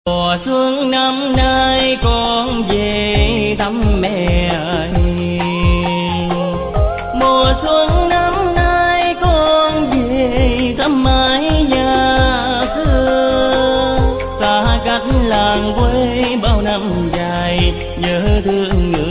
Mùa xuân năm nay con về thăm mẹ ơi. Mùa xuân năm nay con về thăm mái nhà xưa, xa cách làng quê bao năm dài, nhớ thương người